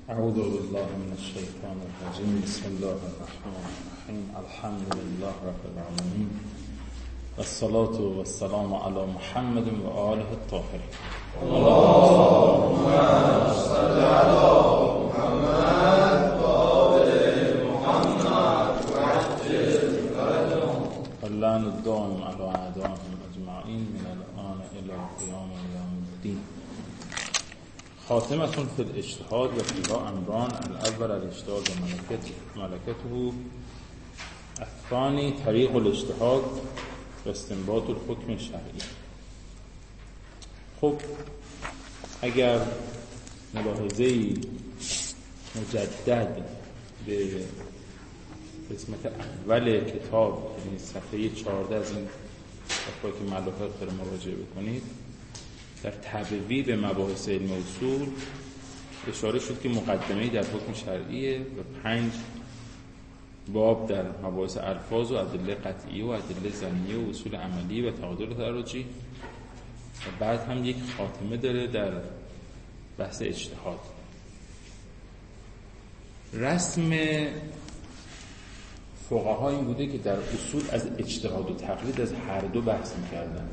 اعوذ بالله من الشیطان الرجیم. بسم الله الرحمن الرحیم. الحمد لله رب العالمین و الصلاة و السلام علی محمد و آله الطاهرین. اللهم صل علی محمد و آل محمد و عجل فرجهم و اللعن الدائم علی اعدائهم اجمعین من الان الی قیام یوم الدین. خاتمة في الاجتهاد وفيها أمران: الأول الاجتهاد وملكته، الثاني طريق الاجتهاد واستنباط الحكم الشرعي. خب اگر ملاحظه‌ای مجدد به قسمت اول کتاب، یعنی صفحه 14 از این صفحه که ملاحظات داره مراجعه بکنید، در تبویب مباحث علم اصول اشاره شد که مقدمه‌ای در حکم شرعیه و 5 باب در مباحث الفاظ و ادله قطعیه و ادله ظنیه و اصول عملی و تعادل ترجیح، و بعد هم یک خاتمه داره در بحث اجتهاد. رسم فقها این بوده که در اصول از اجتهاد و تقلید از هر دو بحث می‌کردن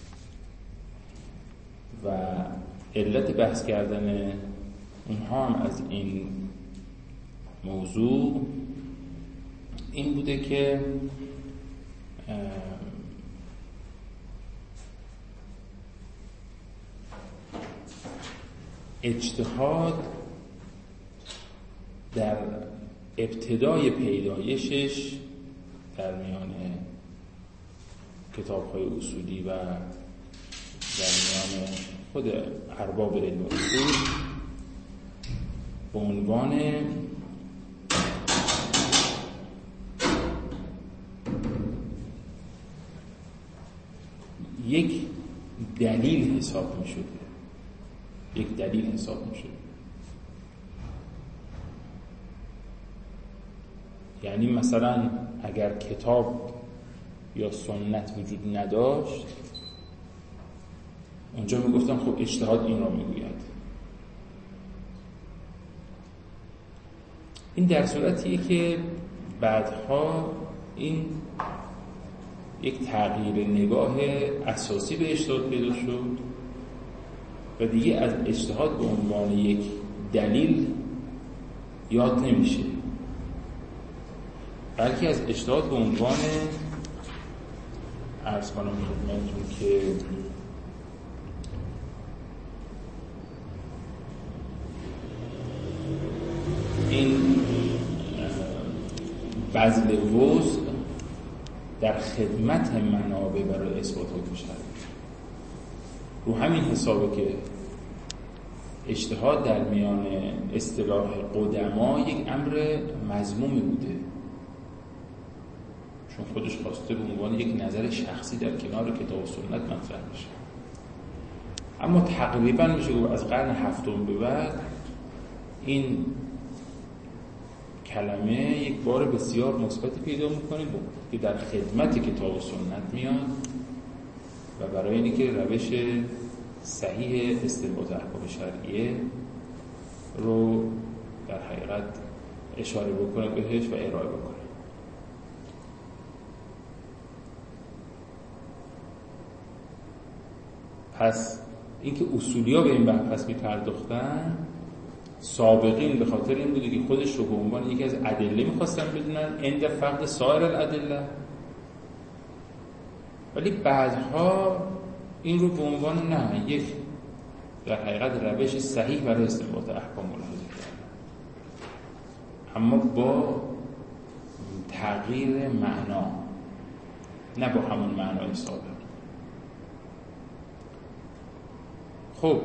و علت بحث کردن اونها هم از این موضوع این بوده که اجتهاد در ابتدای پیدایشش در میان کتاب‌های اصولی و در میان خود ارباب علم اصول به عنوان یک دلیل حساب می شده، یک دلیل حساب می شده. یعنی مثلا اگر کتاب یا سنت وجود نداشت، اونجا میگفتن خب اجتهاد این را میگوید. این در صورتیه که بعدها این یک تغییر نگاه اساسی به اجتهاد پیدا شد و دیگه از اجتهاد به عنوان یک دلیل یاد نمیشه، بلکه از اجتهاد به عنوان عرض کنم خدمتتون که این بذل وسع در خدمت منابع برای اثبات حکم شرعی. رو همین حسابه که اجتهاد در میان اصطلاح قدما یک امر مذمومی بوده، چون خودش خواسته به عنوان یک نظر شخصی در کنار کتاب و سنت مطرح بشه. اما تقریبا میشه گفت از قرن هفتم به بعد این کلمه یک بار بسیار مثبتی پیدا میکنه که در خدمت کتاب و سنت میاد و برای اینکه روش صحیح استنباط احکام شرعیه رو در حقیقت اشاره بکنه بهش و ارائه بکنه. پس اینکه اصولیا به این بحث می‌پرداختن، سابقین به خاطر این بوده که خودش رو به عنوان یکی از ادله می‌خواستن بدونن عند فقد سایر الادله، ولی بعدها این رو به عنوان نه یک در حقیقت روش صحیح برای استنباط احکام ملاحظه کردن، اما با تغییر معنا، نه با همون معنای سابق. خب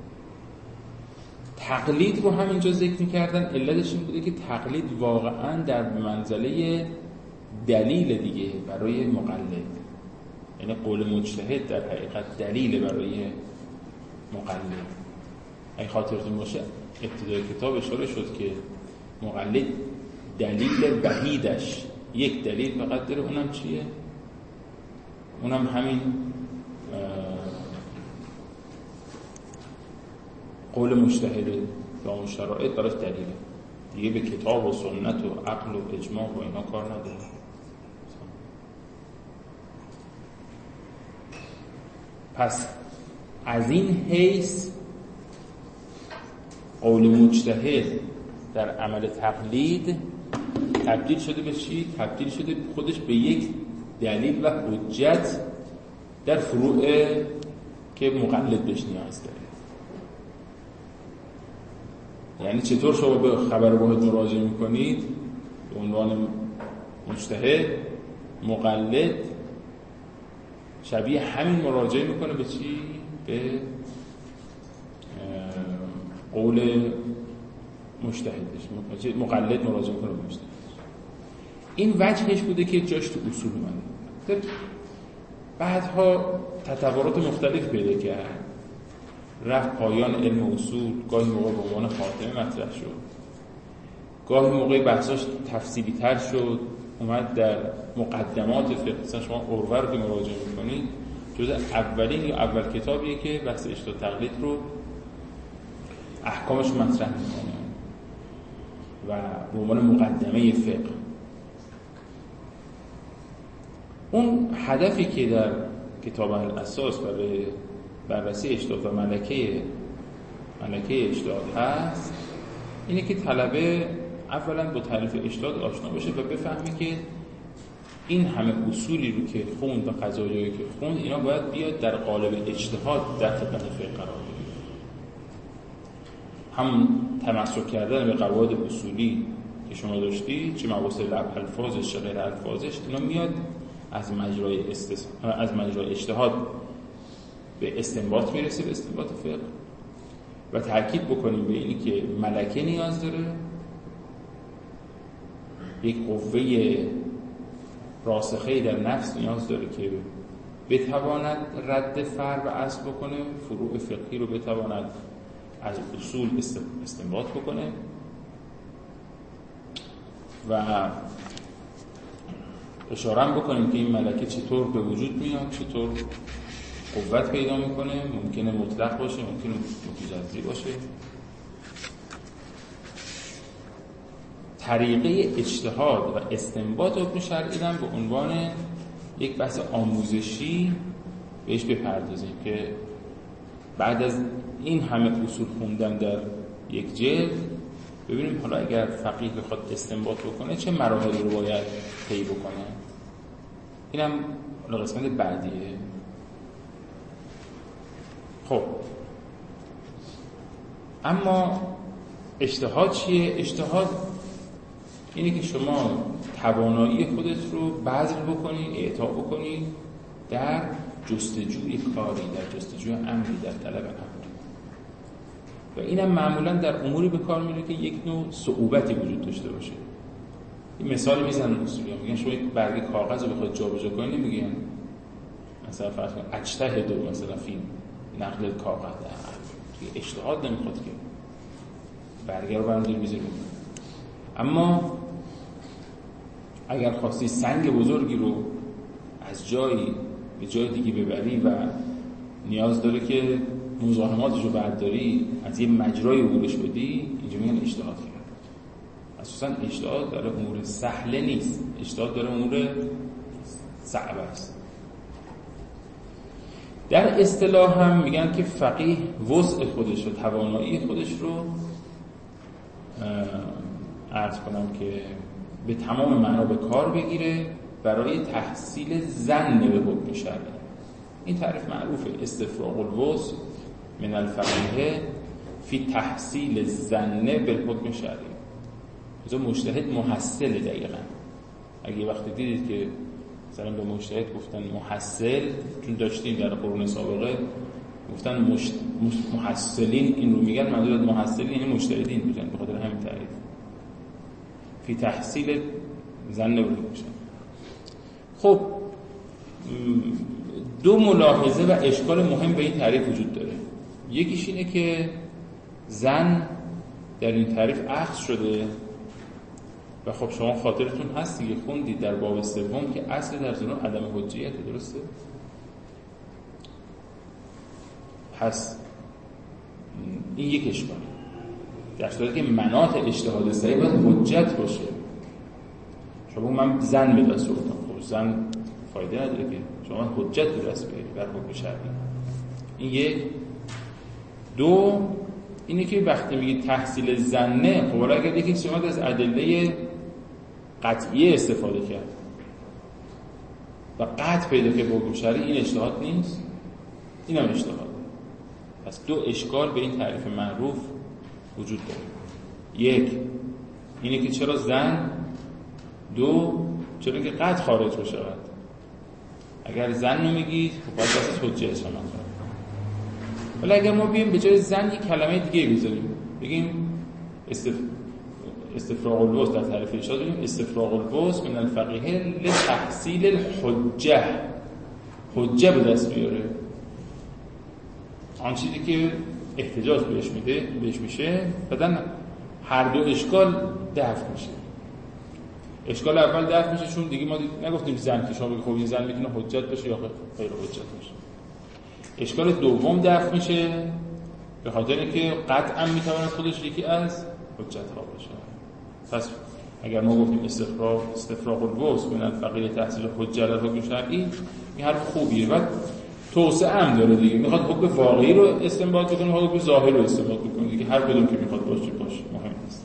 تقلید رو همینجا ذکر می‌کردن. علتش این بوده که تقلید واقعاً در منزله دلیل دیگه برای مقلد، یعنی قول مجتهد در حقیقت دلیل برای مقلد. اگه خاطرتون باشه ابتدای کتاب اشاره شد که مقلد دلیل وحیدش یک دلیل فقط داره، اونم چیه؟ اونم همین قول مجتهده. یا اون شرایط براش دلیله، دیگه به کتاب و سنت و عقل و اجماع و اینا کار نداره. پس از این حیث قول مجتهد در عمل تقلید تبدیل شده به چی؟ تبدیل شده خودش به یک دلیل و حجت در فروع که مقلد بهش نیاز داره. یعنی چطور شما به خبر واحد مراجعه میکنید به عنوان مجتهد، مقلد شبیه همین مراجعه میکنه به چی؟ به قول مجتهدش، مقلد مراجعه میکنه به مجتهد. این وجهش بوده که جاش تو اصول اومده. بعدها تطورات مختلف پیدا کرد، رفت پایان علم اصول، گاهی موقع به عنوان خاتمه مطرح شد، گاهی موقع بحثاش تفصیلی تر شد، اومد در مقدمات فقه. مثلا شما عروه رو که مراجعه میکنید جز اولین یا اول کتابیه که بحث اجتهاد تقلید رو احکامش مطرح میکنه و به عنوان مقدمه فقه. اون هدفی که در کتاب الاساس برای بررسی اجتهاد و ملکه اجتهاد هست اینه که طلبه اولا با تعریف اجتهاد آشنا بشه و بفهمی که این همه اصولی رو که خوند و قضایایی که خوند اینا باید بیاد در قالب اجتهاد در خدمت فقه قرار بگیره. هم تمسک کردن به قواعد اصولی که شما داشتی، چه مباحث الفاظش چه غیر الفاظش، اینا میاد از مجرای اجتهاد به استنباط میرسه، به استنباط فقه. و تاکید بکنیم به اینی که ملکه نیاز داره، یک قوه راسخه در نفس نیاز داره که بتواند رد فرع و اصل بکنه، فروع فقهی رو بتواند از اصول استنباط بکنه و اشاره هم بکنیم که این ملکه چطور به وجود میاد، چطور قوت پیدا میکنه. ممکنه مطلق باشه، ممکنه متجزی باشه. طریقه اجتهاد و استنباط حکم شرعی هم به عنوان یک بحث آموزشی بهش بپردازیم که بعد از این همه اصول خوندن در یک جلد ببینیم حالا اگر فقیه بخواد استنباط بکنه چه مراحلی رو باید طی بکنه. اینم قسمت بعدیه. خب اما اجتهاد چیه؟ اجتهاد اینه که شما توانایی خودت رو بذل بکنی، اعطا بکنی در جستجوی کاری، در جستجوی امری، در طلب امری. و اینم معمولا در اموری به کار میره که یک نوع صعوبتی وجود داشته باشه. این مثال میزنن اصولی‌ها، میگن شما یک برگ کاغذ رو بخواید جابجا کنید، نمیگن مثلا فرض کن اجتهد مثلا فی نقل کاغذ، اجتهاد نمیخواد که برگ رو برنداری میذاریم. اما اگر خواستی سنگ بزرگی رو از جایی به جای دیگه ببری و نیاز داره که مزاحماتش رو برداری، از یه مجرای عبورش بدی، اینجا میگن اجتهاد کرد. اساساً اجتهاد داره امور سهله نیست، اجتهاد داره امور صعب است. در اصطلاح هم میگن که فقیه وسع خودش و توانایی خودش رو عرض کنم که به تمام معنا به کار بگیره برای تحصیل ظن به حکم شرعی. این تعریف معروفه، استفراغ الوسع من الفقیه فی تحصیل الظن بالحکم شرعی. مثلا مجتهد محصل. دقیقاً اگه وقتی دیدید که مثلا به مجتهد گفتن محصل، چون داشتیم در قرون سابقه گفتن محصلین این رو میگن، منظور از محصلین یعنی مجتهدین بودن، به خاطر همین تعریف فی تحصیل ظن بالحکم شرعی. خب دو ملاحظه و اشکال مهم به این تعریف وجود داره. یکیش اینه که ظن در این تعریف اخذ شده و خب شما خاطرتون هست دیگه، خوندید در باب سوم که اصل در ظن عدم حجیت، درسته؟ پس این یک اشکال. در صورتی که مناط اجتهاد صحیح باید حجت باشه. شما من زن به دست آوردم، خب زن فایده نداره که شما حجت به دست بیارید بر حکم شرعی. این یک. دو اینه که وقتی میگید تحصیل ظنه، خب حالا اگر یکی شما از ادله قطعیه استفاده کرد و قطع پیدا که به حکم شرعی، این اجتهاد نیست، این هم اجتهاد. پس دو اشکال به این تعریف معروف وجود داره. یک اینه که چرا زن، دو چرا که قطع خارج بشود. اگر زن رو میگید خب باید بسید حجه شما کنید. ولی اگر ما بیم به جای زن یک کلمه دیگه بذاریم، بگیم استفراغ الوسط، در تعریف ارشاد بگیم استفراغ الوسط من الفقیه لتحصیل الحجه، حجه به دست بیاره، آن چیزی که احتجاج بهش میشه، بعدن هر دو اشکال دفع میشه. اشکال اول دفع میشه چون دیگه ما نگفتیم زن که شما بگید خب این زن میتونه حجت بشه یا غیر حجت بشه. اشکال دوم دفع میشه به خاطر اینکه قطعا میتواند خودش یکی از حجت ها باشه. پس اگر ما گفتیم استفراغ الوسط من الفقیه تحصیل حجه در حکم شرعی، این حرف خوبیه. بعد توسعه هم داره دیگه، میخواد حکم واقعی رو استنباط بکنه، حکم ظاهر رو استنباط بکنه دیگه، هر کدوم که میخواد باشه مهم نیست.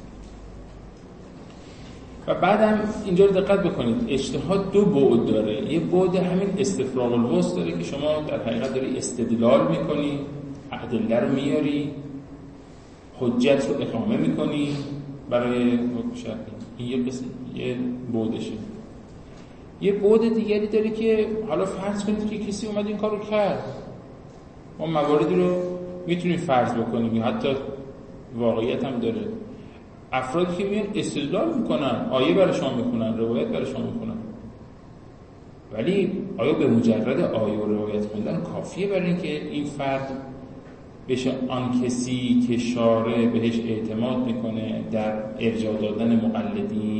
و بعدم اینجا رو دقت بکنید، اجتهاد دو بعد داره. یه بعد همین استفراغ الوسط داره که شما در حقیقت داری استدلال میکنی، ادله رو میاری، حجت رو اقامه میکنی برای حکم شرعی. این یه بعدشه. یه بعد دیگری داره که حالا فرض کنید که کسی اومد این کار رو کرد، ما مواردی رو میتونیم فرض بکنیم، حتی واقعیت هم داره. افرادی که میان استدلال میکنن، آیه براشون میخونن، روایت براشون میخونن، ولی آیا به مجرد آیه و روایت خوندن کافیه برای اینکه این فرد بشه آن کسی که شارع بهش اعتماد میکنه در ارجاع دادن مقلدین؟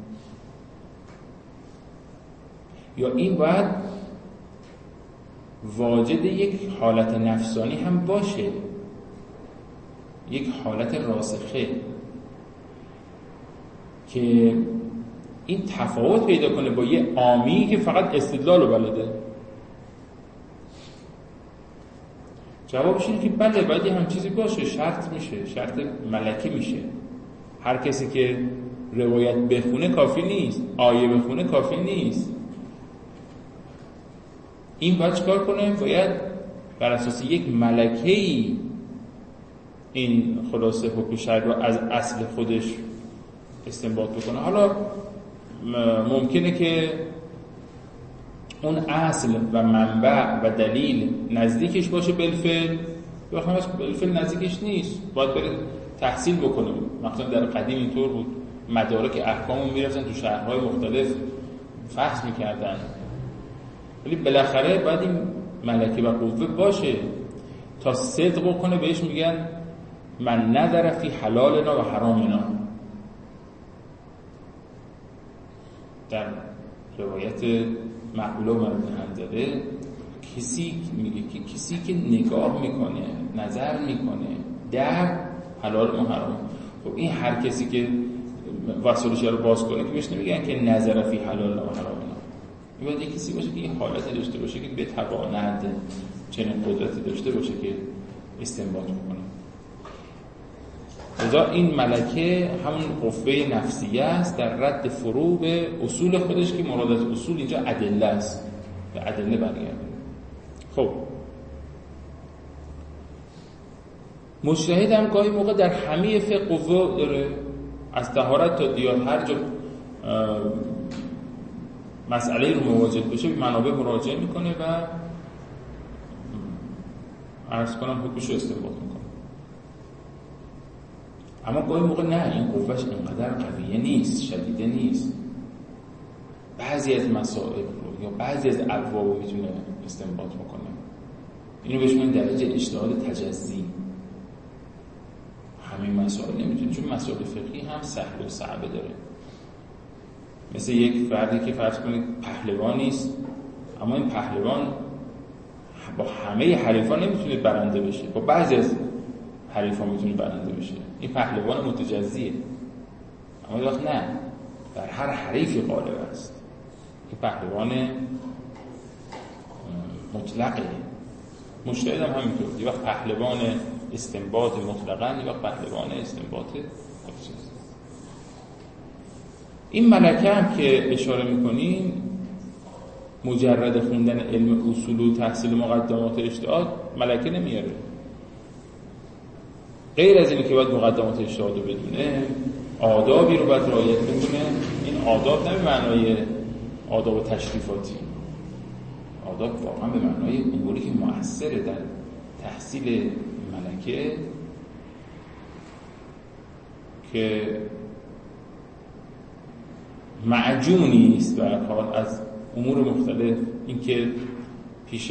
یا این باید واجد یک حالت نفسانی هم باشه، یک حالت راسخه که این تفاوت پیدا کنه با یه عامی که فقط استدلال رو بلده؟ جوابش اینه که بله، باید هم چیزی باشه، شرط میشه، شرط ملکی میشه. هر کسی که روایت بخونه کافی نیست، آیه بخونه کافی نیست. این باید چکار کنه؟ باید بر اساس یک ملکه‌ای این خلاصه حکم شرعی رو از اصل خودش استنباط بکنه. حالا ممکنه که اون اصل و منبع و دلیل نزدیکش باشه بالفعل، یا بالفعل نزدیکش نیست، باید بره تحصیل بکنه. مثلا در قدیم اینطور بود، مدارک احکامو میرفتن تو شهرهای مختلف فحص میکردن، ولی بالاخره باید این ملکه و قوه باشه تا صدق کنه. بهش میگن من نظر فی حلالنا و حرامنا. در روایت مقبوله و مرد حنظله کسی میگه که کسی که نگاه میکنه، نظر میکنه در حلال و حرام، خب این هر کسی که وصولش رو باز کنه که بهش نمیگن که نظر فی حلال و حرام. باید یک کسی باشه که این حالت داشته باشه که بتواند چنین قدرتی داشته باشه که استنباط میکنه. لذا این ملکه همون قوه نفسیه است در رد فرو به اصول خودش که مراد از اصول اینجا ادله است، به ادله برگرده. خب مجتهد هم گاهی موقع در همه فقه قوه داره، از طهارت تا دیانت هر جا مسئله رو مواجه بشه به منابع مراجعه میکنه و عرض کنم حکمش رو استنباط میکنه. اما گاهی موقع نه، این قوهش اینقدر قویه نیست، شدیده نیست، بعضی از مسائل رو یا بعضی از ابواب رو میتونه استنباط میکنه. اینو بهش میگن درجه اجتهاد تجزی. همین مسائل نمیتونه، چون مسائل فقهی هم سهل و صعبه داره. مثل یک فردی که فرض کنید پهلوانی است، اما این پهلوان با همه حریفان نمیتونه برنده بشه، با بعضی از حریفا میتونه برنده بشه. این پهلوان متجزیه. اما یه وقت نه، بر هر حریفی غالب است. این پهلوان مطلقه. مجتهد هم همینطور، یه وقت پهلوان استنباط مطلقاً، یه وقت پهلوان استنباط مجزی. این ملکه هم که اشاره میکنیم مجرد خوندن علم اصول و تحصیل مقدمات اجتهاد ملکه نمیاره. غیر از اینه که باید مقدمات اجتهاد رو بدونه، آدابی رو باید رعایت بکنه. این آداب نه به معنای آداب تشریفاتی، آداب واقعا به معنای اموری که مؤثره در تحصیل ملکه، که معجونی است به هر حال از امور مختلف. اینکه پیش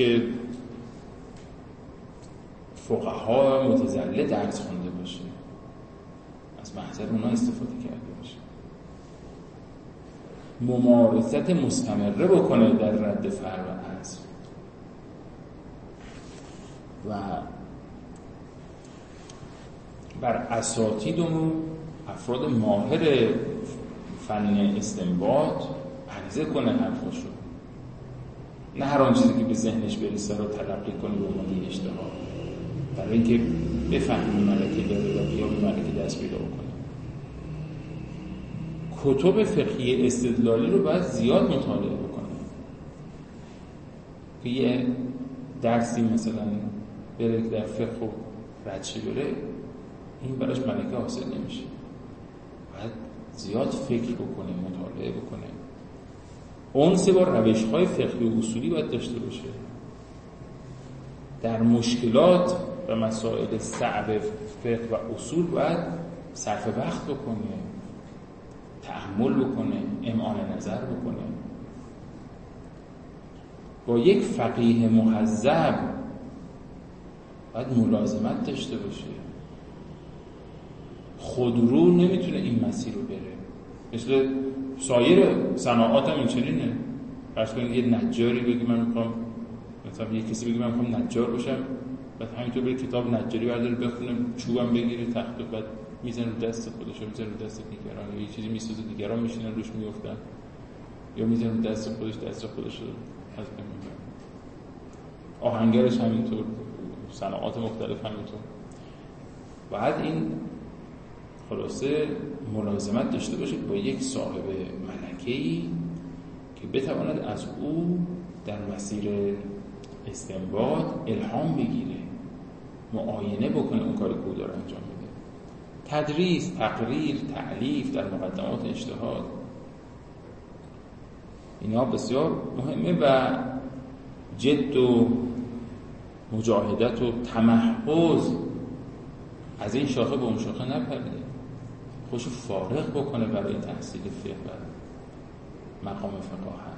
فقها متزله درس خونده باشه، از محضر اونا استفاده کرده باشه، ممارست مستمره بکنه در رد فرع و اصل و بر اساتید و افراد ماهر فن استنباط عرضه کنه حرفاشو، نه هر آن چیزی که به ذهنش برسه رو تلقی کنه به عنوان اجتهاد، برای اینکه بفهمه ملکه داره و بیا به ملکه دست پیدا بکنه. کتب فقهی استدلالی رو باید زیاد مطالعه بکنه که یه درسی مثلا بره در فقه و ردشی بره، این براش ملکه حاصل نمیشه. باید زیاد فکر بکنه، مطالعه بکنه، اونس با روش‌های فقهی و اصولی باید داشته باشه. در مشکلات و مسائل صعب فقه و اصول باید صرف وقت بکنه، تأمل بکنه، امعان نظر بکنه. با یک فقیه مهذب باید ملازمت داشته باشه. خودرو نمیتونه این مسیر رو بره. مثل سایر صناعات هم این چنینه. فرض کنید یه نجاری بگه من میخوام، مثلا یه کسی بگه من میخوام نجار باشم، بعد همینطور بره کتاب نجاری برداره بخونه، چوبم بگیره، تخت و بعد میزنه رو دست خودش، میزنه رو دست دیگران، یا یه چیزی میسازه دیگران میشینن روش میافتن، یا میزنه رو دست خودش، دست خودش رو حذف میکنه. آهنگرش همینطور، صناعات مختلف همینطور. بعد این خلاصه ملازمت داشته باشه با یک صاحب ملکه‌ای که بتواند از او در مسیر استنباط الهام بگیره، معاینه بکنه اون کاری که او داره انجام میده. تدریس، تقریر، تألیف در مقدمات اجتهاد، اینا بسیار مهمه و جد و مجاهدت و تمحض از این شاخه به اون شاخه نپره، خودشو فارغ بکنه برای تحصیل فقه و مقام فقاهت.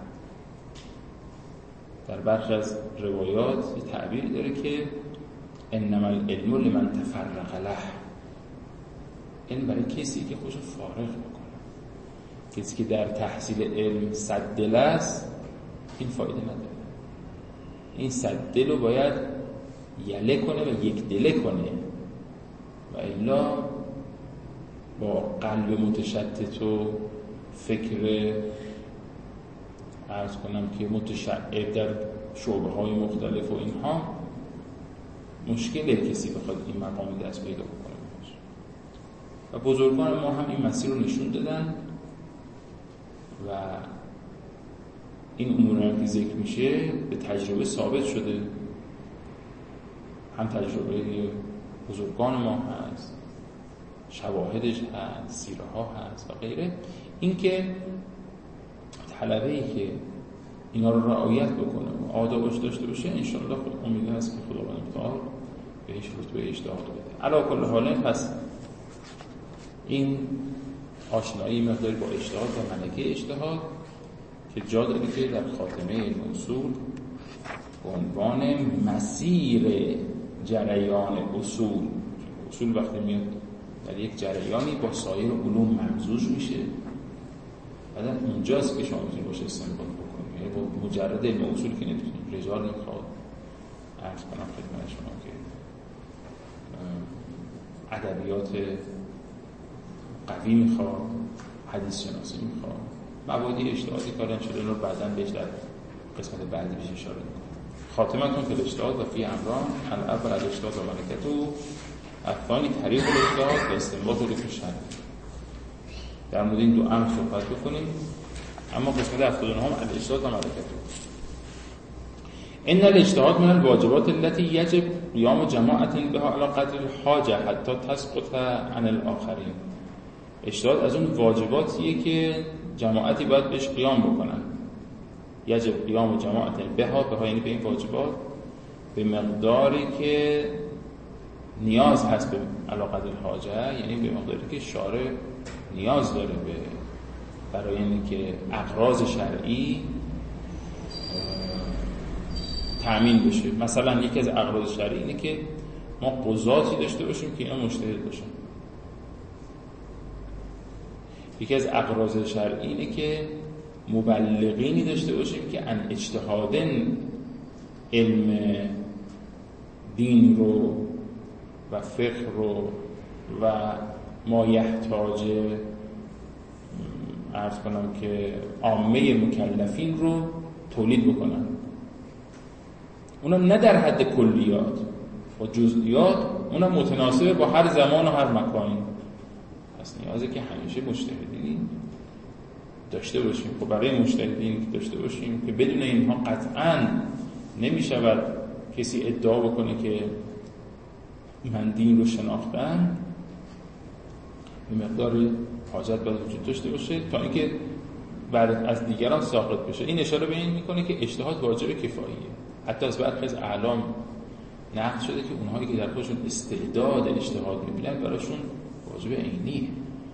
در برخی از روایات یه تعبیری داره که انما العلم لمن تفرغ له، این برای کسی که خودشو فارغ بکنه. کسی که در تحصیل علم صد دل است این فایده نداره. این صد دل رو باید یله کنه و یک دله کنه، و الا با قلب متشتت و فکر عرض کنم که متشعب در شعبه های مختلف و اینها مشکله کسی بخواد این مقام دست پیدا بکنه. و بزرگان ما هم این مسیر رو نشون دادن و این امور هم که ذکر میشه به تجربه ثابت شده. هم تجربه بزرگان ما هست، شواهدش هست، سیره ها هست و غیره. این که طلبه‌ای که اینا رو رعایت بکنه و آدابش داشته باشه، انشاءالله خود امید هست که خداوند متعال بهش رتبه اجتهاد بده. علی کل حال پس این آشنایی مقداری با اجتهاد و ملکه اجتهاد که جا داره که در خاتمه علم اصول به عنوان مسیر جریان اصول وقتی میاد در یک جریانی با سایر علوم ممزوج میشه، بعد اونجاست که شما میتونید باشه استنباط بکنید. یعنی با مجرد علم اصول که نمیتونید، رجال میخواد. عرض کنم خدمت شما که ادبیات قوی میخواد، حدیث شناسی میخواد، مبادی اجتهادی کارن شده، اون رو بعداً بهش در قسمت بعدی بهش اشاره میکنه. خاتمتون فی الاجتهاد و فی امران: الاول الاجتهاد و ملکته، الثانی طریق الاجتهاد و استنباط حکم شرعی. در مورد این دو امر صحبت بکنیم. اما قسمت 79 هم الاجتهاد و ملکته. ان الاجتهاد من الواجبات التي يجب قيام جماعة بها على قدر الحاجة حتى تسقط عن الاخرين. اجتهاد از اون واجباتیه که جماعتی باید بهش قیام بکنن. یجب قیام جماعت بها یعنی به این واجبات به مقداری که نیاز هست به علاقه الحاجه، یعنی به مقداری که شارع نیاز داره برای اینکه اغراض شرعی تأمین بشه. مثلا یکی از اغراض شرعی اینه که ما قضاتی داشته باشیم که اینا مجتهد باشن. یکی از اغراض شرعی اینه که مبلغینی داشته باشیم که ان اجتهادن علم دین رو و فقه رو و ما یحتاج عرض کنم که عامه مکلفین رو تولید بکنن. اونم نه در حد کلیات و جزئیات، اونم متناسب با هر زمان و هر مکانی. پس نیازه که همیشه مجتهدین داشته باشیم. خب برای مجتهدین داشته باشیم که بدون اینها قطعاً نمیشود کسی ادعا بکنه که من دین رو شناختم. به مقدار حاجت باید وجود داشته باشه تا اینکه بعد از دیگران ساقط بشه. این اشاره به این میکنه که اجتهاد واجب کفاییه. حتی از برخی از اعلام نقل شده که اونهایی که در خودشون استعداد اجتهاد میبینن براشون واجب عینیه.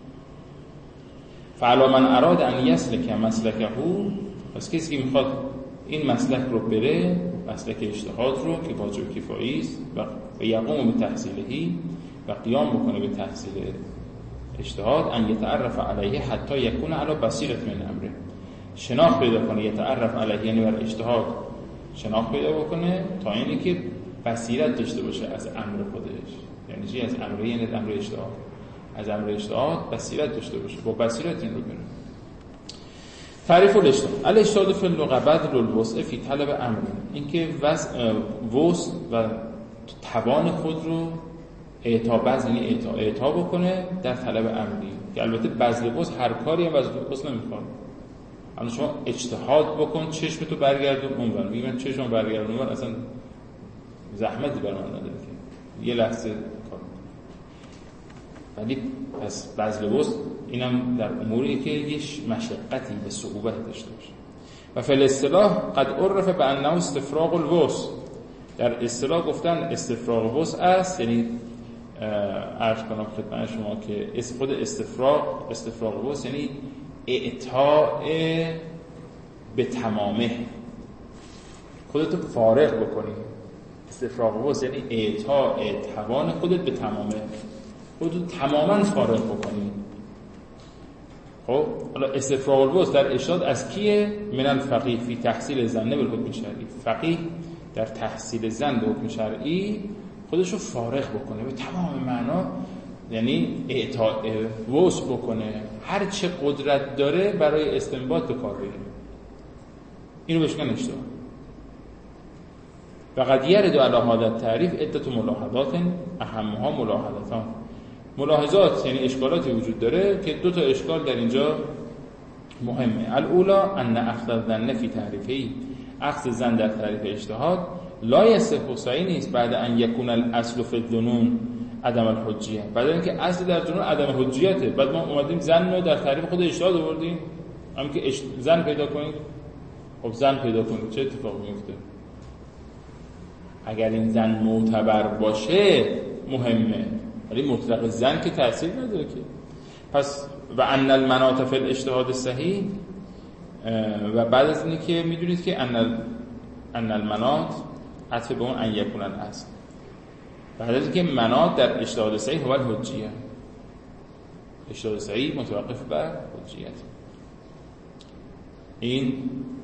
فعلا من اراد ان یسلک مسلکه، پس کسی که میخواد این مسلک رو بره، مسلک اجتهاد رو که واجب کفایی است، و یقوم به تحصیلهی و قیام بکنه به تحصیل اجتهاد، ان یتعرف علیه حتی یکون علی بصیرة من امره، شناخت پیدا کنه. یتعرف علیه یعنی بر اجتهاد شناخت پیدا بکنه تا اینی که بصیرت داشته باشه از امر خودش. یعنی چی؟ از امر، یعنی از امر اجتهاد، از امر اجتهاد بصیرت داشته باشه، با بصیرت این رو بره. تعریف الاجتهاد: الاجتهاد فی اللغة بذل الوسع فی طلب امر، اینکه وسع و توان خود رو اعطا بکنه در طلب امری. که البته بذل وسع هر کاری هم بذل وسع نمیخواد. اما شما اجتهاد بکن چشمتو برگردون اونور، میگم من چشمو برگردون اونور، اصلا زحمتی بر من نداره که یه لحظه کار. ولی پس بذل وسع اینم در اموریه که یه مشقتی به صعوبت داشته باشه. و فی الاصطلاح قد عرف بانه استفراغ الوسع، در اصطلاح گفتن استفراغ وسع است، یعنی عرض کنم خدمت شما که خود استفراغ وسع یعنی اعطاء به تمامه، خودتو فارغ بکنی. استفراغ وسع یعنی اعطاء توان خودت به تمامه، خودتو تماما فارغ بکنی. خب حالا استفراغ الوسع در ارشاد از کیه؟ من الفقیه فی تحصیل زن بالحکم شرعی. فقیه در تحصیل زن به حکم شرعی خودشو فارغ بکنه به تمام معنا، یعنی اعطاء وسع بکنه، هر چه قدرت داره برای استنباط به کار بگیره. اینو بهش میگن اجتهاد. و قد یرد علی هذا التعریف عده ملاحظات اهمها ملاحظتان. ملاحظات یعنی اشکالاتی وجود داره که دو تا اشکال در اینجا مهمه. الاولا ان اخذ الظن فی تعریفی، اخذ ظن در تعریف اجتهاد لا یصح صحیح نیست بعد ان یکون الاصل فی الظنون عدم الحجیه، بعد اینکه اصل در جنون عدم حجیته، بعد ما اومدیم ظن رو در تعریف خود اجتهاد آوردیم. هم که ظن پیدا کنید، خب ظن پیدا کنید چه اتفاقی میفته؟ اگر این ظن معتبر باشه مهمه، ولی مطلق ظن که تاثیر نداره که. پس و ان المناط فی الاجتهاد صحیح، و بعد از اینی که میدونید که ان المناط عطف به اون ان یکون الاصل، بعد از اینکه مناط در اجتهاد صحیح هو الحجیه، اجتهاد صحیح متوقف بر حجیت. این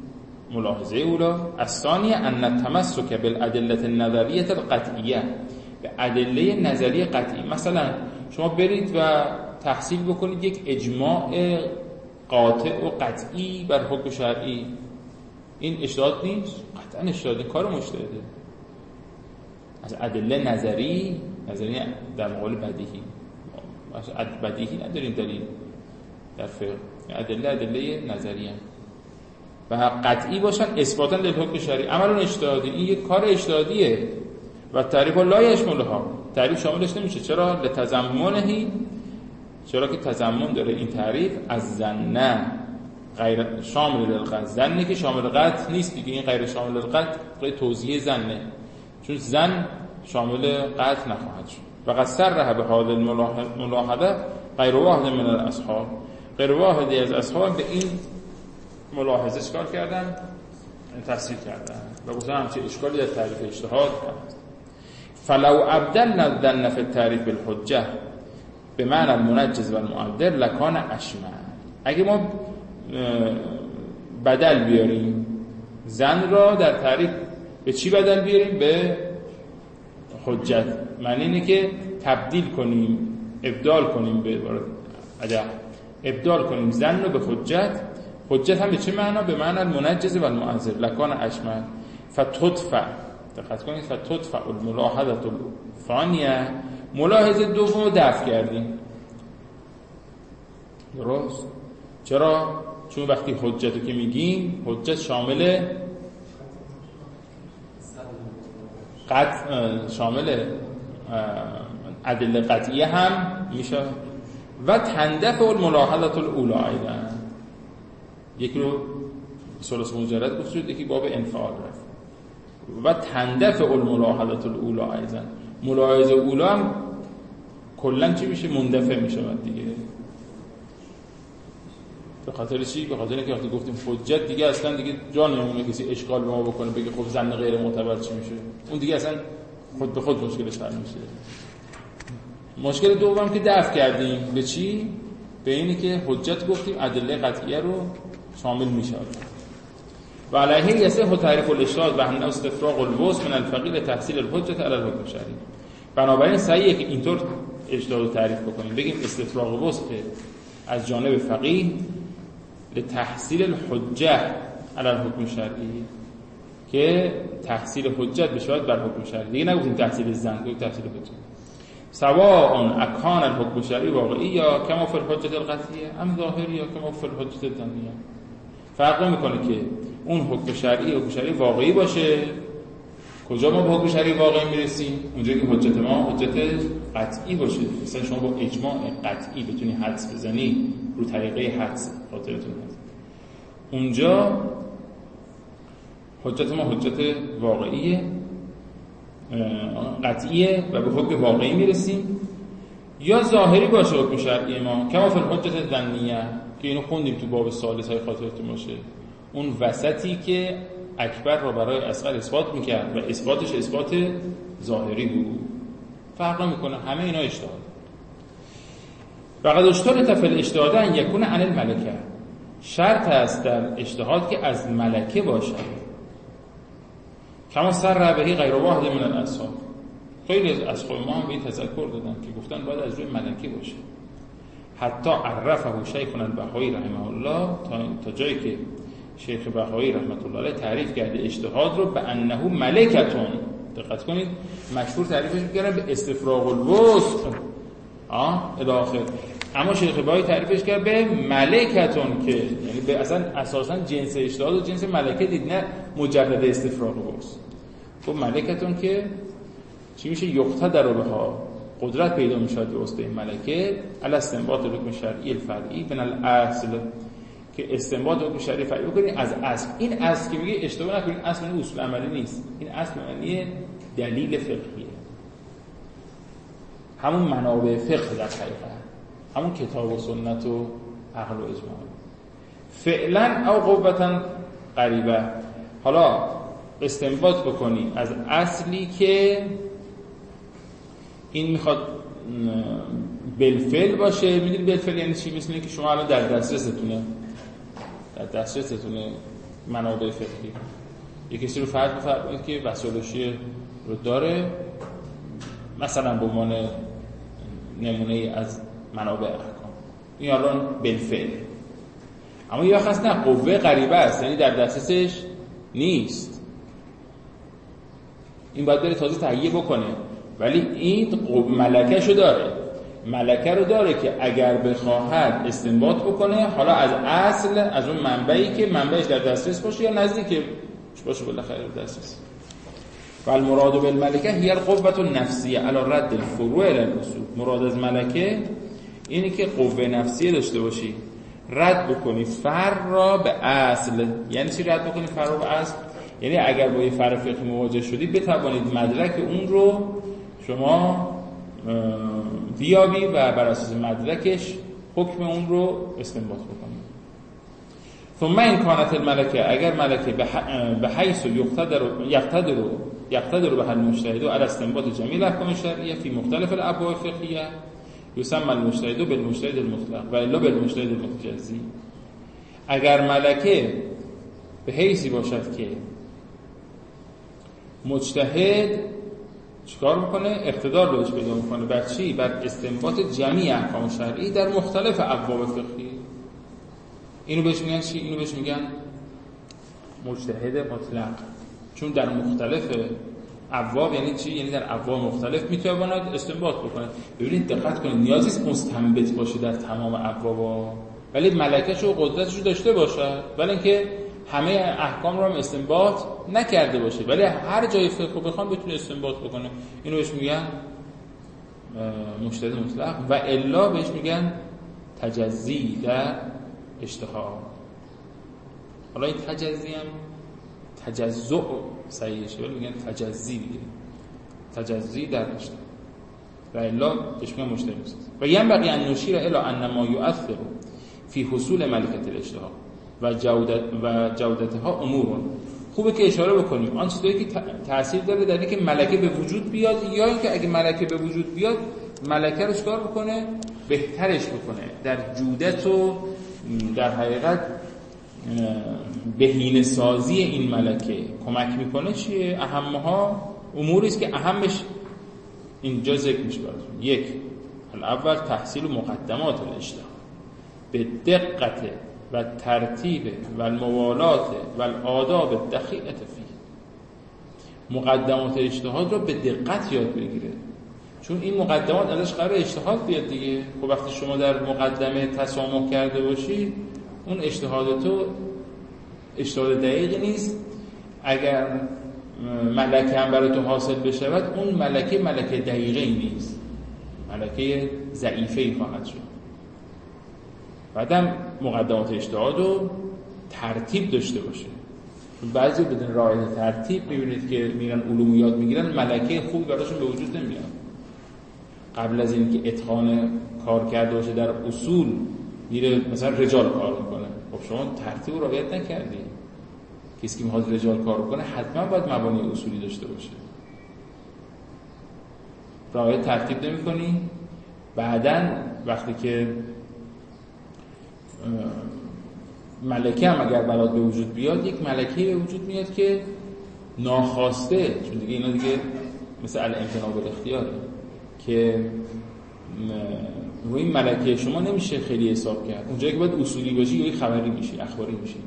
ملاحظه اولا. الثانیه ان التمسک بالادله النظریه القطعیه، به ادله نظری قطعی. مثلا شما برید و تحصیل بکنید یک اجماع قاطع و قطعی بر حکم شرعی، این اجتهاد نیست؟ قطعا اجتهاد، کار مجتهده. از ادله نظری در مقابل بدیهی، بدیهی نداریم دلیل در فقه، ادله نظریه و قطعی باشن اثباتا للحکم شرعی. عمل اجتهادی، این یک کار اجتهادیه و تعریف لا یشملها، تعریف شاملش نمیشه. چرا؟ لتضمنه، چرا که تضمن داره این تعریف از زن غیر شامل للقطع، زنی که شامل قطع نیست دیگه، این غیر شامل للقطع توضیح زنه، چون زن شامل قطع نخواهد شد. و قد صرح به حال الملاحظه غیر واحد من الاصحاب، غیر واحدی از اصحاب به این ملاحظه چکار کردن؟ تفسیر کردن و گفتن همچه اشکالی در تعریف اجتهاد هست. فلو ابدلنا الظن فی التعریف بالحجه بمعنى المنجز و المعدل لکان اشمل. اگه ما بدل بیاریم زن را در تعریف، به چی بدل بیاریم؟ به حجت. معنی اینه که تبدیل کنیم، ابدال کنیم، به ابدال کنیم زن رو به حجت. حجت هم به چه معنا؟ به معنی المنجز و المعذر لکان اشمل. فتدفع، دقت کنید، فتدفع الملاحظه الثانیه، ملاحظه دوم رو دفع کردیم. درست؟ چرا؟ چون وقتی حجت رو که میگیم، حجت شامل شامل ادله قطعیه هم میشه و تندفع الملاحظه الاولى ایضا. یکی رو ثلاث مجرد گفت شد، یکی باب انفعال رفت. و تندفع الملاحظه الاولى ایضا، ملاحظه اولی هم کلا چی میشه؟ مندفع میشه دیگه. به خاطر چی؟ به خاطر اینکه وقتی گفتیم حجت دیگه اصلا دیگه جا نمیمونه کسی اشکال به ما بکنه بگه خب زن غیر معتبر چی میشه، اون دیگه اصلا خود به خود مشکلش حل میشه. مشکل دوم که دفع کردیم به چی؟ به اینی که حجت گفتیم ادله قطعیه رو شامل میشه و علیه یصح تعریف الاجتهاد و هم استفراغ الوسع من الفقیه تحصیل الحجه علی الحکم الشرعی. بنابراین صحیحه که اینطور اجتهاد رو تعریف بکنیم، بگیم استفراغ الوسع از جانب فقیه لتحصیل الحجه علی الحکم الشرعی، که تحصیل حجت بشه بر حکم شرعی. دیگه نگفتیم تحصیل زن، گفتیم تحصیل حجت. سواء اکان الحکم الشرعی واقعی یا کما فی الحجه القطعیه ام ظاهری یا کما فی الحجه الظنیه. فرق نمیکنه که اون حکم شرعی واقعی باشه. کجا ما به حکم شرعی واقعی میرسیم؟ اونجا که حجت ما حجت قطعی باشه. مثلا شما با اجماع قطعی بتونی حدس بزنی رو طریقه حدس، خاطرتون هست اونجا حجت ما حجت واقعیه، قطعیه و به حکم واقعی میرسیم. یا ظاهری باشه حکم شرعی ما کما فی الحجه الظنیه، که اینو خوندیم تو باب ثالث های خاطرتون باشه، اون وسطی که اکبر را برای اصغر اثبات میکرد و اثباتش اثبات ظاهری بود. فرق نمیکنه، همه اینا اجتهاد. فقط اشترط فی الاجتهاد ان یکون عن الملکه، شرط است در اجتهاد که از ملکه باشد. کما سر بهی غیر واحد من الاصحاب، خیلی از اصحاب ما هم به این تذکر دادن که گفتن باید از روی ملکه باشه. حتی عرفه شیخنا البخاری رحمه الله، تا جایی که شیخ بخاری رحمت الله علیه تعریف کرده اجتهاد رو به انه ملکتون. دقت کنید، مشهور تعریفش می‌کردن به استفراغ الوسع الی آخر، اما شیخ بخاری تعریفش کرد به ملکتون، که یعنی به اصلا اساسا جنس اجتهاد و جنس ملکه دید، نه مجرد استفراغ الوسع. خب ملکتون که چی میشه؟ یقتدر بها، قدرت پیدا میشه به واسطه این ملکه علی استنباط حکم شرعی الفرعی من الاصل، که استنباط حکم شرعی فرعی بکنید از اصل. این اصل که میگه اشتباه نکنید، اصل این اصول عملی نیست، این اصل معنی دلیل فقهیه، همون منابع فقه در حقیقت، همون کتاب و سنت و عقل و اجماع، فعلا او قوتا قریبه. حالا استنباط بکنی از اصلی که این میخواد بالفعل باشه. میدونی بالفعل یعنی چی؟ مثل اینکه شما الان در دسترستونه منابع فقهی، یک کسی رو فرض بفرمایید که وسایلش رو داره، مثلا به عنوان نمونه از منابع احکام این الان بالفعل، اما یا خاص نه قوه غریبه است، یعنی در دسترسش نیست، این باید بره تازه تهیه بکنه، ولی این ملکه‌شو داره، ملکه رو داره که اگر بخواهد استنباط بکنه، حالا از اصل، از اون منبعی که منبعش در دسترس باشه یا نزدیک باشه بالاخره در دسترس. والمراد بالملکه هی القوة النفسیه علی رد الفروع الی الاصول. مراد از ملکه اینه که قوه نفسیه داشته باشی، رد بکنی فرع را به اصل. یعنی چی رد بکنی فرع را به اصل؟ یعنی اگر با یه فرع فقهی مواجه شدی بتوانید مدرک اون رو شما بیابی و بر اساس مدرکش حکم اون رو استنباط بکنی. ثم این کانت الملکه، اگر ملکه به حیث یقتدر به المجتهد على استنباط جمیع الاحکام الشرعیه فی مختلف الابواب الفقهیه یسمى المجتهد بالمجتهد المطلق و الا بالمجتهد المتجزی. اگر ملکه به حیثی باشد که مجتهد چیکار میکنه؟ اقتدار بهش پیدا میکنه بر چی؟ بر استنباط جمیع احکام شرعی در مختلف ابواب فقهی. اینو بهش میگن چی؟ اینو بهش میگن مجتهد مطلق، چون در مختلف ابواب یعنی چی؟ یعنی در ابواب مختلف میتواند استنباط بکنه. ببینید دقت کنید، نیازی نیست مستنبط باشه در تمام ابواب، ولی ملکه‌ش و قدرتش رو داشته باشه، ولی اینکه همه احکام رو هم استنباط نکرده باشه، ولی هر جای فقه رو بخوام بتونه استنباط بکنه. اینو بهش میگن مجتهد مطلق و الا بهش میگن تجزی در اجتهاد. حالا این تجزی هم تجزع صحیحشه، ولی میگن تجزی دیگه، تجزی در اجتهاد و الا بهش میگن مجتهد مطلق. و ینبغی ان نشیر الی ان ما یؤثر فی حصول ملکه الاجتهاد و جودتها امور. خوبه که اشاره بکنیم آن چیزایی که تأثیر داره در اینکه ملکه به وجود بیاد، یا اینکه اگه ملکه به وجود بیاد ملکه رو چیکار بکنه؟ بهترش بکنه. در جودت و در حقیقت بهینه سازی این ملکه کمک میکنه. چیه؟ اهمها اموری است که اهمش اینجا ذکر میشه براتون. یک، الاول تحصیل مقدمات الاجتهاد به دقت و ترتیب و الموالات و الآداب الدقیقه فیه. مقدمات اجتهاد رو به دقت یاد بگیره، چون این مقدمات ازش قرار اجتهاد بیاد دیگه. خب وقتی شما در مقدمه تسامح کرده باشی، اون اجتهاد تو اجتهاد دقیق نیست. اگر ملکه هم برای تو حاصل بشود، اون ملکه دقیقی نیست، ملکه ضعیفه‌ای خواهد شد. بعدم مقدمات اجتهاد رو ترتیب داشته باشه. بعضی بدون رعایت ترتیب میبینید که میرن علوم یاد میگیرن، ملکه خوبی براشون به وجود نمیاد. قبل از اینکه اتقان کار کرده باشه در اصول، میره مثلا رجال کار میکنه. خب شما ترتیب رو رعایت نکردی. کسی که میخواد رجال کار کنه حتما باید مبانی اصولی داشته باشه. رعایت ترتیب نمی‌کنی، بعدن وقتی که ملکه هم اگر برات به وجود بیاد، یک ملکه به وجود میاد که ناخواسته، چون دیگه اینا دیگه مثل الامتناع بالاختیاره، که روی ملکه شما نمیشه خیلی حساب کرد. اونجایی که باید اصولی باشی یا خبری میشی، اخباری میشی،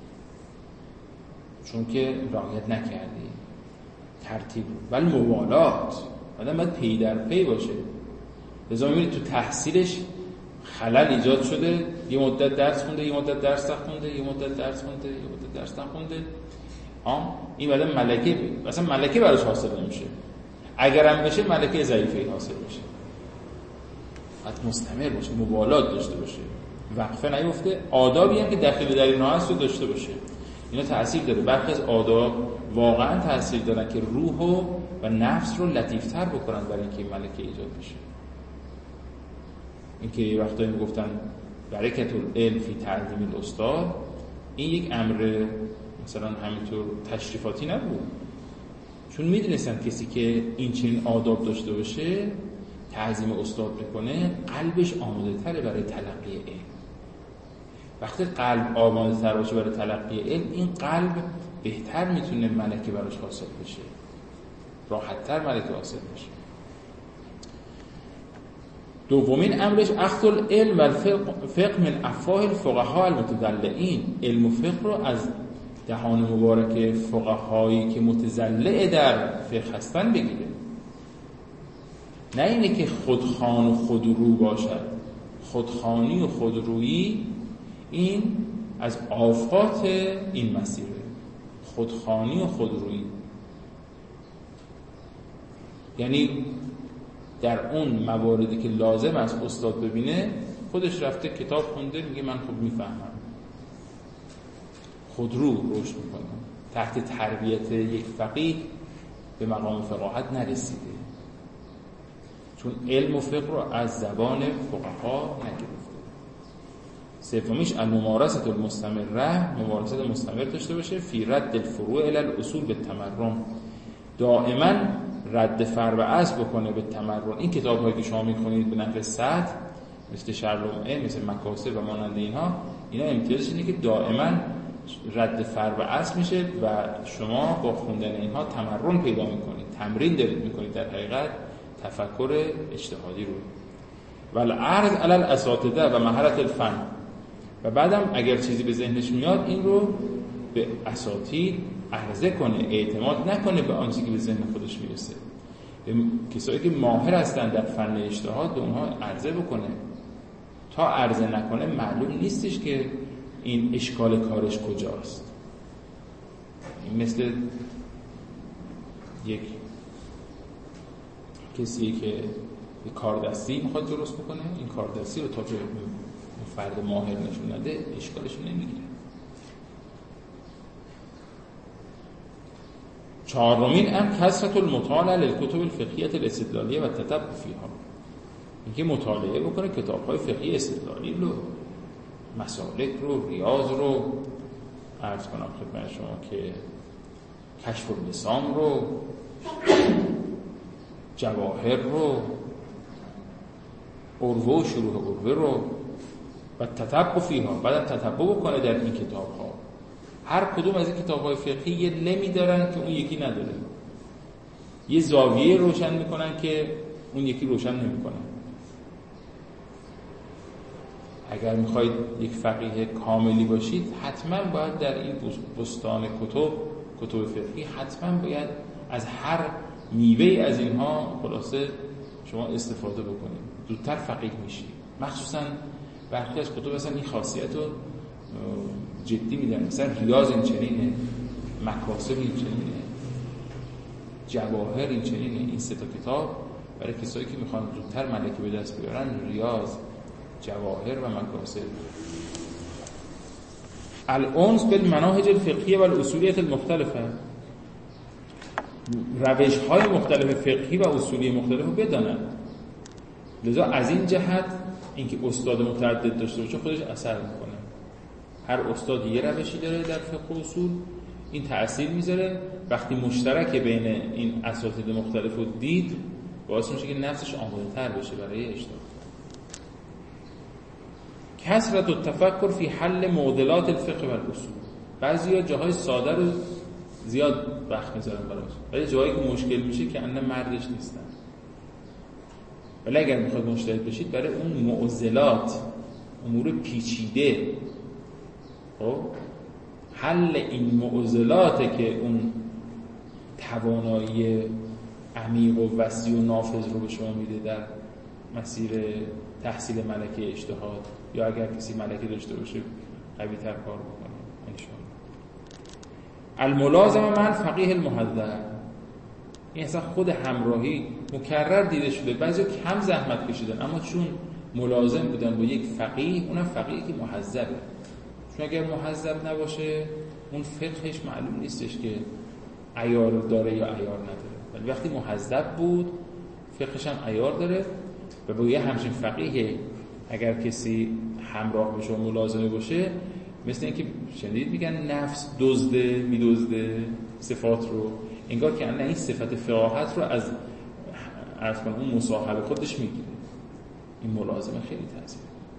چون که رعایت نکردی ترتیب رو. ولی موالات آدم باید پی در پی باشه. لذا میبینید تو تحصیلش خلل ایجاد شده، یه مدت درس خونده، یه مدت درس نخونده، یه مدت درس خونده، یه مدت درس نخونده. این بعد ملکه، مثلا ملکه براش حاصل نمیشه. اگرم بشه ملکه ضعیفی حاصل میشه. باید مستمر باشه، موالات داشته باشه، وقفه نیفته. آدابی هم که داخل در اینا هست رو داشته باشه. اینا تأثیر داره. برخی از آداب واقعا تأثیر دارن که روح و نفس رو لطیفتر بکنن برای اینکه ملکه ایجاد بشه. اینکه یه وقتایی میگفتن برکت العلم فی تعظیم الاستاد، این یک امر مثلا همینطور تشریفاتی نبود، چون میدونستن کسی که این چنین آداب داشته باشه، تعظیم استاد بکنه، قلبش آماده تره برای تلقی علم. وقتی قلب آماده تر باشه برای تلقی علم، این قلب بهتر میتونه ملکه براش حاصل بشه، راحت تر ملکه حاصل بشه. دومین امرش اخذ العلم و الفقه من افواه الفقهاء المتدلعین، علم و فقه رو از دهان مبارک فقهایی که متزلع در فقه هستن بگیره، نه اینه که خودخوان و خودرو باشد. خودخوانی و خودرویی این از آفات این مسیره. خودخوانی و خودرویی یعنی در اون مواردی که لازم است استاد ببینه خودش رفته کتاب خونده، میگه من خوب میفهمم، خودرو رشد میکنه، تحت تربیت یک فقیه به مقام فقاهت نرسیده، چون علم و فقه رو از زبان فقها نگرفته. سومیش الممارسه المستمره، ممارست مستمر داشته باشه فی رد الفروع الی الاصول بالتمرن، دائما رد فرع و اصل بکنه به تمرن. این کتاب‌هایی که شما می‌خونید به نحو سطح مثل شرح لمعه، مثل مکاسب و مانند اینها، اینا امتیازش اینه که دائما رد فرع و اصل میشه و شما با خوندن اینها تمرن پیدا می‌کنید، تمرین دارید می‌کنید در حقیقت تفکر اجتهادی رو. والعرض علی الاساتذه و مهارت الفن، و بعدم اگر چیزی به ذهنش میاد این رو به اساتید عرضه کنه، اعتماد نکنه به آنچه که به ذهن خودش میرسه. کسایی که ماهر هستن در فن اجتهاد به اونها عرضه بکنه. تا عرضه نکنه معلوم نیستش که این اشکال کارش کجاست. این مثل یک کسی که کاردستی میخواد درست بکنه، این کاردستی رو تا جای فرد ماهر نشون نده اشکالش نمیگیره. چهارمین ام کثرت المطالعه للکتب الفقهیه الاستدلالیه و التتبع فیها، اینکه مطالعه بکنه کتاب‌های فقهی استدلالی رو، مسالک رو، ریاض رو، عرض کنم خدمت شما که کشف اللسان رو، جواهر رو، عروه و شروح عروه رو و تتبع فیها، بعد تتبع بکنه در این کتاب‌ها. هر کدوم از این کتاب‌های فقهی یه لمی دارن که اون یکی نداره، یه زاویه روشن میکنن که اون یکی روشن نمیکنه. اگر میخواید یک فقیه کاملی باشید حتما باید در این بستان کتب فقهی حتما باید از هر میوه از اینها خلاصه شما استفاده بکنید، زودتر فقیه میشید. مخصوصا برخی از کتب اصلا این خاصیت رو جدی میدن، مثلا ریاض این چنینه، مکاسب این چنینه، جواهر این چنینه. این سه تا کتاب برای کسایی که میخوان زودتر ملکه به دست بیارن، ریاض، جواهر و مکاسب. الانس بالمناهج الفقهیه و الاصولیه المختلفه، روش‌های مختلف فقهی و اصولی مختلف رو بدانن. لذا از این جهت اینکه استاد متعدد داشته باشه خودش اثر میکنه. هر استاد یه روشی داره در فقه و اصول، این تأثیر میذاره. وقتی مشترک بین این اساتید مختلف رو دید، باعث میشه که نفسش آماده تر بشه برای اجتهاد. کثرت التفکر فی حل معضلات الفقه و الاصول، بعضیا جاهای ساده رو زیاد وقت میذارن براش، ولی جایی که مشکل میشه که اصلا مردش نیستن. ولی اگر میخواد مجتهد بشید برای اون معضلات، امور پیچیده، خب حل این معضلاته که اون توانایی عمیق و وسیع و نافذ رو به شما میده در مسیر تحصیل ملکه اجتهاد، یا اگر کسی ملکه داشته باشه قوی تر کار بکنه انشاءالله. الملازمه من فقیه المحذر، این اصلا خود همراهی مکرر دیده شده، بعضی کم زحمت کشیدن اما چون ملازم بودن با یک فقیه، اونم فقیه که محذبه. چون اگر محذب نباشه اون فقهش معلوم نیستش که عیار داره یا عیار نداره، ولی وقتی محذب بود فقهش هم عیار داره. و با یه همچین فقیه اگر کسی همراه بشه و ملازمه باشه، مثل اینکه شنیدید میگن نفس میدزده صفات رو، انگار که نه این صفت فقاهت رو از اون مصاحبه خودش میگیره. این ملازمه خیلی تاثیر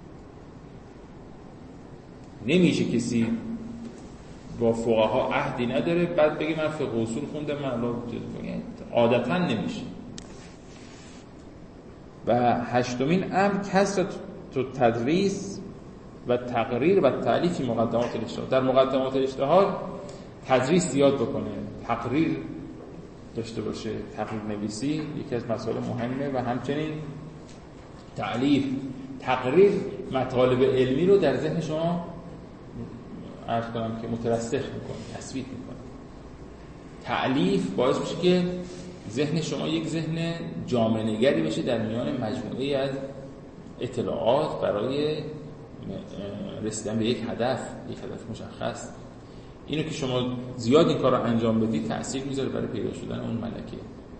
نمیشه. کسی با فقها عهدی نداره بعد بگه من فقه اصول خوندم من الان عادتا نمیشه. و هشتمین امر کسرت تدریس و تقریر و تعلیف فی مقدمات الاجتهاد. در مقدمات الاجتهاد تدریس زیاد بکنه، تقریر داشته باشه، تقریر نویسی یکی از مسائل مهمه و همچنین تعلیف، تقریر مطالب علمی رو در ذهن شما عرض کنم که مترسخ میکنه، تثبیت میکنه. تعلیف باعث میشه که ذهن شما یک ذهن جامع نگری بشه در میان مجموعه از اطلاعات برای رسیدن به یک هدف مشخص. اینو که شما زیاد این کار رو انجام بدید تأثیر میذاره برای پیدا شدن اون ملکه.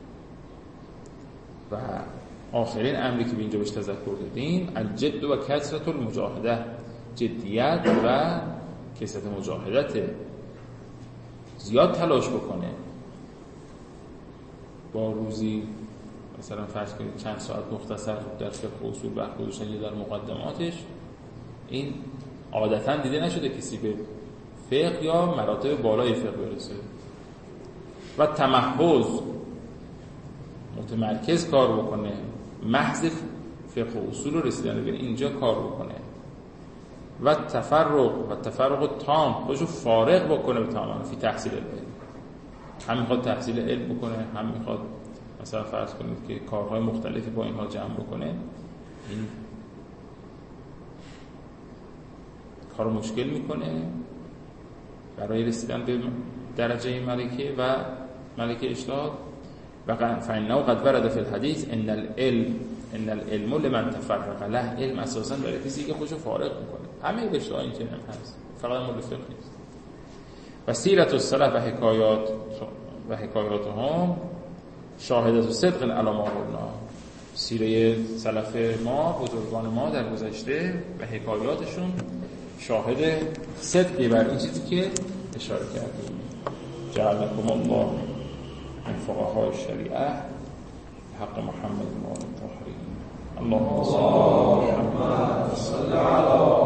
و آخرین امری که به اینجا بهش تذکر دادیم الجد و کثرت المجاهده، جدیت و کثرت مجاهدت، زیاد تلاش بکنه. با روزی مثلا فرض کنید چند ساعت مختصر در فقه اصول وقت گذاشتن یا در مقدماتش، این عادتا دیده نشده کسی به فقه یا مراتب بالای فقه برسه. و تمحض، متمرکز کار بکنه، محض فقه و اصول رو رسیدن به اینجا کار بکنه. و تفرغ تام، خودشو فارغ بکنه به تمام فی تحصیل علم. هم میخواد تحصیل علم بکنه، هم میخواد مثلا فرض کنید که کارهای مختلفی با اینها جمع بکنه. این کارو مشکل میکنه برای رسیدن به درجه ملکه و ملکه اجتهاد. و فإنه قد ورد فی الحدیث ان العلم لمن تفرغ له، علم اساسا برای کسی که خودشو فارغ میکنه. همه رشته‌ها اینجوری هست، فقط مورد فقه نیست. و سیرت السلف و حکایاتهم شاهدت صدق علی ما قلنا، سیره سلف ما، بزرگان ما در گذشته و حکایاتشون شاهد صدقی بر این چیزی که اشاره کردیم. جعلکم الله من فقهاء الشریعه حق محمد و آل الطاهرین. اللهم صل علی